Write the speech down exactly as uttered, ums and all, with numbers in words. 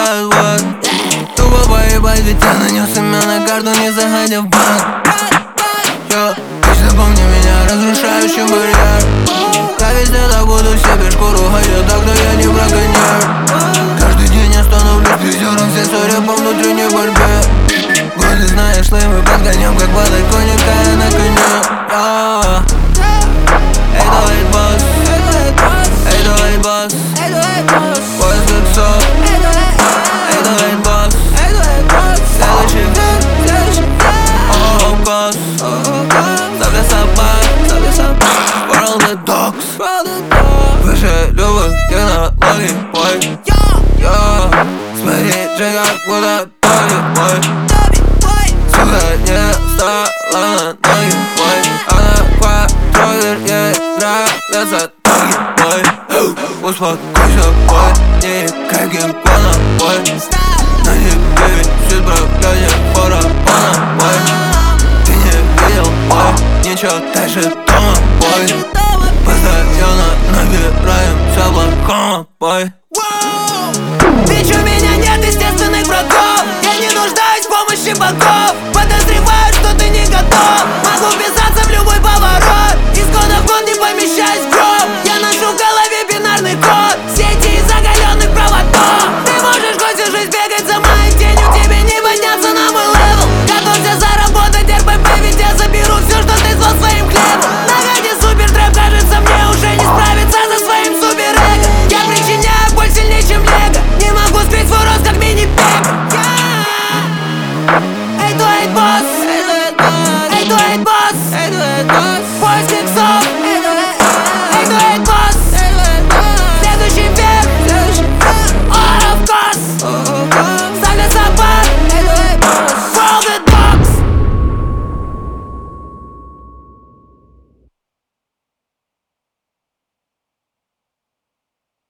развод. Тупо поебать, ведь я нанес имя на карту, не заходя в банк. Точно помни меня, разрушающий барьер. Я везде добуду себе шкуру, хотя тогда я не браконьер. Каждый день я становлюсь призером, все ссоры по внутренней борьбе. Годы знаешь, что мы подгонем, как водой коника на коне. Эй, давай, босс, эй, давай, босс, поезд лицо. Эй, давай, босс, следующий век, о, гос. Ставлю собак, World of Dogs. Выше любых технологий, бой. Смотри, Джей, как будто Тони, бой. Сука, не встала на ноги, бой. Она квадровер, ей нравятся ноги, бой. Успокойся, бой, не как икона, бой. На тебе висит проклятие фараона, бой. Ты не видел, бой, ничего дальше дома, бой. Постоянно набираем все плохого, бой.